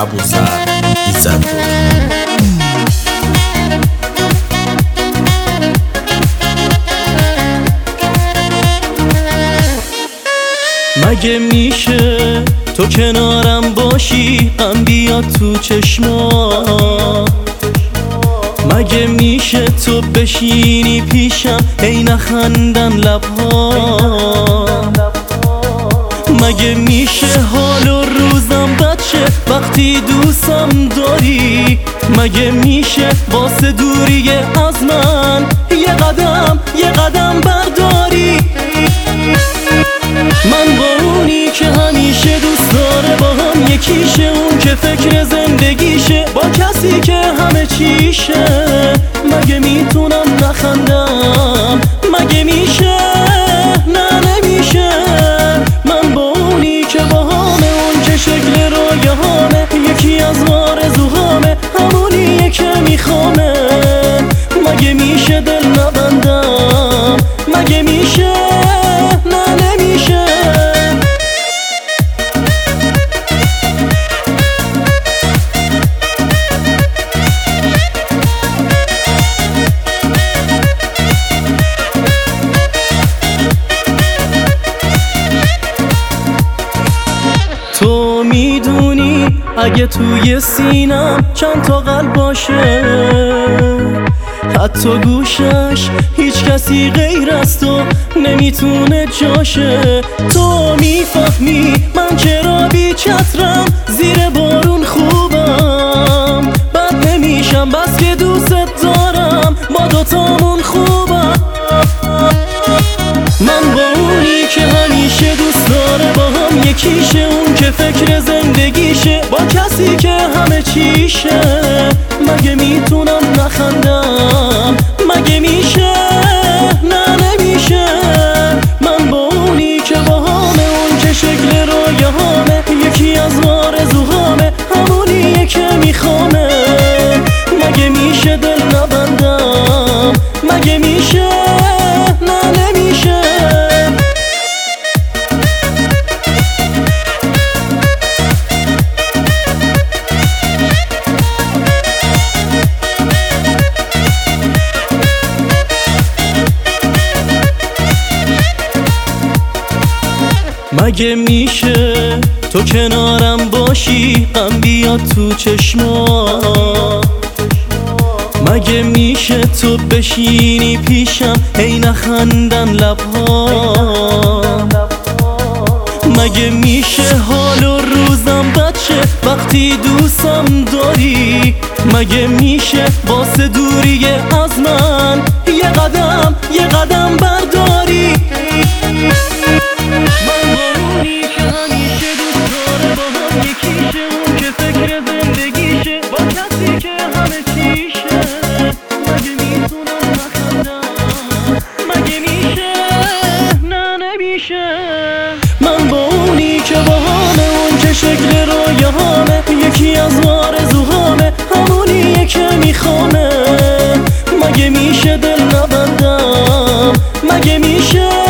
ابوذر ایزدپور. مگه میشه تو کنارم باشی غم بیاد تو چشما؟ مگه میشه تو بشینی پیشم ای نخندن لبها؟ مگه میشه حال و روزم بد شه وقتی دوستم داری؟ مگه میشه واسه دوری از من یه قدم برداری؟ من با اونی که همیشه دوست داره با هم یکیشه، اون که فکر زندگیشه با کسی که همه چیشه. مگه میتونم نخندم؟ مگه میشه؟ نه نمیشه. من با اونی که با همه، اون که شکل رویاهامه، یکی از آرزوهامه، همونیه که میخوامه. مگه میشه دل نبندم؟ مگه میشه؟ نه نمیشه. تو میدونی اگه توی سینم چند تا قلب باشه، حتی گوشش هیچ کسی غیر از تو نمیتونه جاشه. تو میفهمی من چرا بی چترم زیر بارون خوبم، بد نمیشم بس که دوست دارم، ما دوتامون خوبم. من با اونی که همیشه دوست داره با هم یکیشه، اون که فکر زندگیشه با کسی که همه چیشه. مگه میتونم نخندم؟ مگه میشه؟ نه نمیشه. من با اونی که با همه، اون که شکل رویاهامه، یکی از آرزوهامه، همونیه که میخوامه. مگه میشه دل نبندم؟ مگه میشه؟ نه نمیشه. مگه میشه تو کنارم باشی غم بیاد تو چشما؟ مگه میشه تو بشینی پیشم ای نخندن لبها؟ مگه میشه حال و روزم بد شه وقتی دوستم داری؟ مگه میشه واسه دوری از من یه قدم برداری؟ من با اونی که همیشه دوست داره با هم یکیشه، اون که فکر زندگیشه با کسی که همه چیشه. مگه میتونم نخندم؟ مگه میشه؟ نه نمیشه. من با اونی که با همه، اون که شکل رویاهامه، یکی از آرزوهامه، همونیه که میخوامه. مگه میشه دل نبندم؟ مگه میشه؟